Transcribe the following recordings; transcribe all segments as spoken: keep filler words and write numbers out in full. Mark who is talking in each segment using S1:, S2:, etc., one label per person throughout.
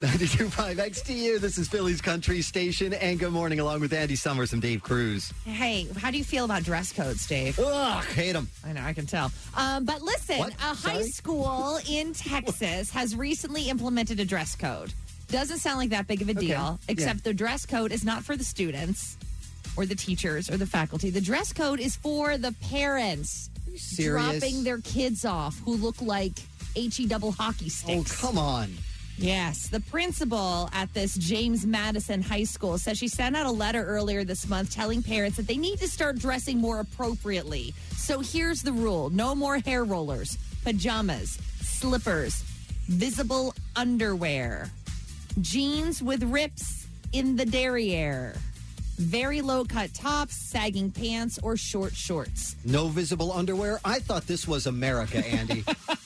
S1: ninety-two point five X T U. This is Philly's Country Station. And good morning, along with Andy Summers and Dave Cruz.
S2: Hey, how do you feel about dress codes, Dave?
S1: Ugh, hate them.
S2: I know, I can tell. Um, but listen,
S1: What?
S2: a high
S1: Sorry?
S2: school in Texas has recently implemented a dress code. Doesn't sound like that big of a
S1: Okay.
S2: deal, except
S1: Yeah.
S2: the dress code is not for the students or the teachers or the faculty. The dress code is for the parents
S1: Serious?
S2: dropping their kids off who look like H E double hockey
S1: Oh,
S2: sticks.
S1: come on.
S2: Yes, the principal at this James Madison High School says she sent out a letter earlier this month telling parents that they need to start dressing more appropriately. So here's the rule. No more hair rollers, pajamas, slippers, visible underwear, jeans with rips in the derriere, very low-cut tops, sagging pants, or short shorts.
S1: No visible underwear? I thought this was America, Andy.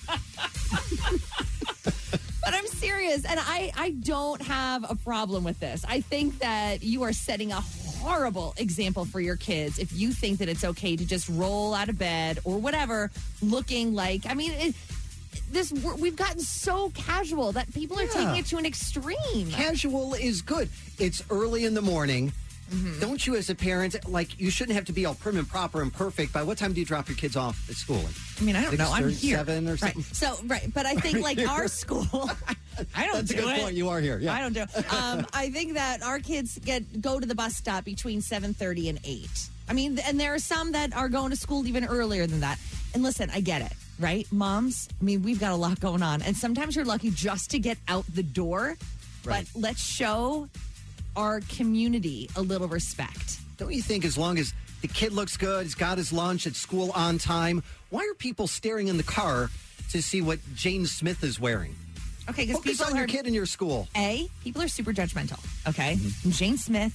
S2: But I'm serious, and I, I don't have a problem with this. I think that you are setting a horrible example for your kids if you think that it's okay to just roll out of bed or whatever looking like, I mean, it, this we've gotten so casual that people are
S1: Yeah.
S2: taking it to an extreme.
S1: Casual is good. It's early in the morning.
S2: Mm-hmm.
S1: Don't you, as a parent, like, you shouldn't have to be all prim and proper and perfect. By what time do you drop your kids off at school?
S2: I mean, I don't
S1: Six
S2: know. I'm
S1: or
S2: here.
S1: seven or
S2: right.
S1: something?
S2: So, right. But I think, like, our school, I don't
S1: That's
S2: do
S1: a good
S2: it.
S1: point. You are here. Yeah.
S2: I don't do it. Um, I think that our kids get go to the bus stop between seven thirty and eight. I mean, and there are some that are going to school even earlier than that. And listen, I get it, right? Moms, I mean, we've got a lot going on. And sometimes you're lucky just to get out the door.
S1: Right.
S2: But let's show our community a little respect.
S1: Don't you think as long as the kid looks good, he's got his lunch at school on time, why are people staring in the car to see what Jane Smith is wearing?
S2: Okay, because
S1: Focus
S2: people
S1: on
S2: are,
S1: your kid in your school.
S2: A, people are super judgmental, okay?
S1: Mm-hmm.
S2: Jane Smith,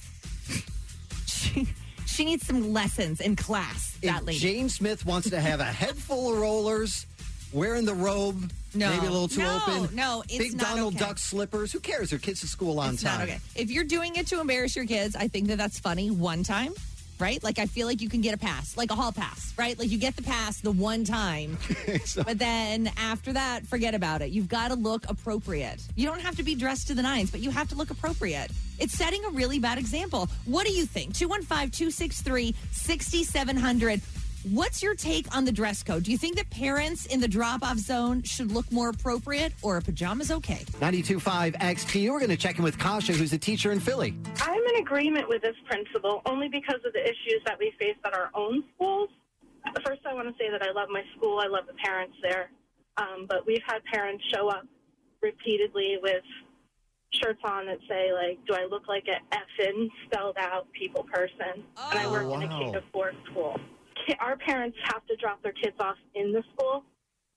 S2: she, she needs some lessons in class, that
S1: If
S2: lady.
S1: Jane Smith wants to have a head full of rollers, wearing the robe,
S2: No.
S1: maybe a little too
S2: No,
S1: open.
S2: no, it's
S1: Big
S2: not
S1: Donald
S2: okay.
S1: Duck slippers. Who cares? Her kids to school on
S2: It's
S1: time.
S2: not okay. If you're doing it to embarrass your kids, I think that that's funny one time, right? Like, I feel like you can get a pass, like a hall pass, right? Like, you get the pass the one time,
S1: So-
S2: but then after that, forget about it. You've got to look appropriate. You don't have to be dressed to the nines, but you have to look appropriate. It's setting a really bad example. What do you think? two one five, two six three, six seven zero zero. What's your take on the dress code? Do you think that parents in the drop-off zone should look more appropriate, or are pajamas okay?
S1: ninety-two point five X T U. We're going to check in with Kasha, who's a teacher in Philly.
S3: I'm in agreement with this principal only because of the issues that we face at our own schools. First, I want to say that I love my school. I love the parents there. Um, but we've had parents show up repeatedly with shirts on that say, like, do I look like an effing spelled out people person? And I work
S1: Oh,
S3: in a
S1: wow.
S3: K to four school. Ki- Our parents have to drop their kids off in the school.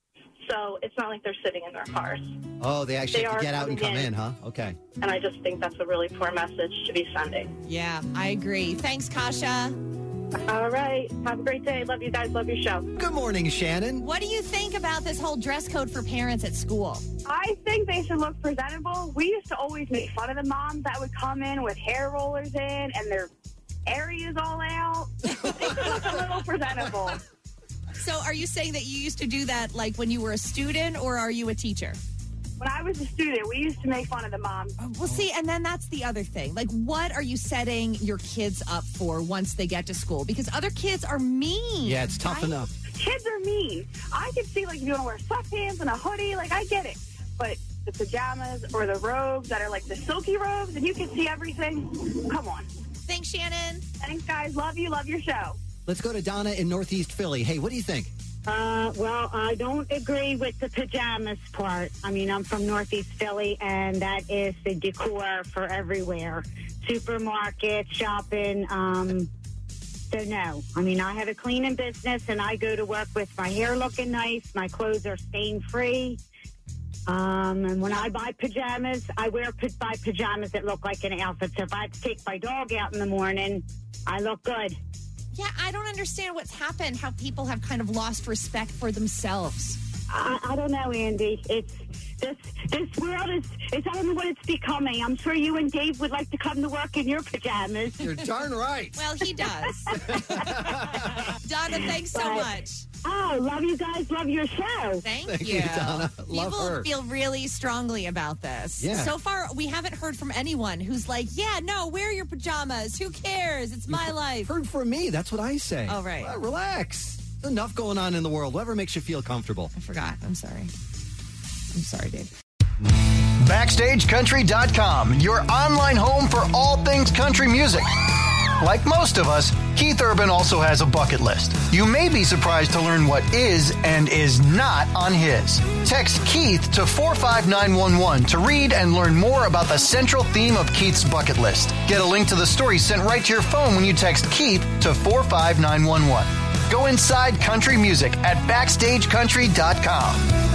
S3: So it's not like they're sitting in their cars.
S1: Oh, they actually
S3: They
S1: have to
S3: are
S1: get out and come
S3: coming
S1: in,
S3: in.
S1: huh? Okay.
S3: And I just think that's a really poor message to be sending.
S2: Yeah, I agree. Thanks, Kasha.
S3: All right. Have a great day. Love you guys. Love your show.
S1: Good morning, Shannon.
S2: What do you think about this whole dress code for parents at school?
S4: I think they should look presentable. We used to always make fun of the moms that would come in with hair rollers in and their areas all out. They should look a little presentable.
S2: So are you saying that you used to do that like when you were a student, or are you a teacher?
S4: When I was a student, we used to make fun of the moms.
S2: Well, see, and then that's the other thing. Like, what are you setting your kids up for once they get to school? Because other kids are mean.
S1: Yeah, it's tough
S2: right?
S1: enough.
S4: Kids are mean. I can see, like, if you want to wear sweatpants and a hoodie, like, I get it. But the pajamas or the robes that are like the silky robes and you can see everything, come on.
S2: Thanks, Shannon.
S4: Thanks, guys. Love you. Love your show.
S1: Let's go to Donna in Northeast Philly. Hey, what do you think?
S5: Uh, well, I don't agree with the pajamas part. I mean, I'm from Northeast Philly, and that is the decor for everywhere. Supermarket, shopping. Um, so, no. I mean, I have a cleaning business, and I go to work with my hair looking nice. My clothes are stain-free. Um, and when I buy pajamas, I wear p- buy pajamas that look like an outfit. So if I have to take my dog out in the morning, I look good.
S2: Yeah, I don't understand what's happened, how people have kind of lost respect for themselves.
S5: I, I don't know, Andy. It's this this world is it's I don't know what it's becoming. I'm sure you and Dave would like to come to work in your pajamas.
S1: You're darn right.
S2: Well, he does. Donna, thanks so
S5: But-
S2: much.
S5: Oh, love you guys. Love your show.
S2: Thank,
S1: Thank
S2: you.
S1: you, Donna. Love
S2: People
S1: her.
S2: feel really strongly about this.
S1: Yeah.
S2: So far, we haven't heard from anyone who's like, yeah, no, wear your pajamas. Who cares? It's my life.
S1: Heard from me. That's what I say.
S2: Oh, right.
S1: Well, relax. There's enough going on in the world. Whatever makes you feel comfortable.
S2: I forgot. I'm sorry. I'm sorry, Dave.
S6: Backstage Country dot com, your online home for all things country music. Like most of us, Keith Urban also has a bucket list. You may be surprised to learn what is and is not on his. Text Keith to four five nine one one to read and learn more about the central theme of Keith's bucket list. Get a link to the story sent right to your phone when you text Keith to four five nine one one. Go inside country music at Backstage Country dot com.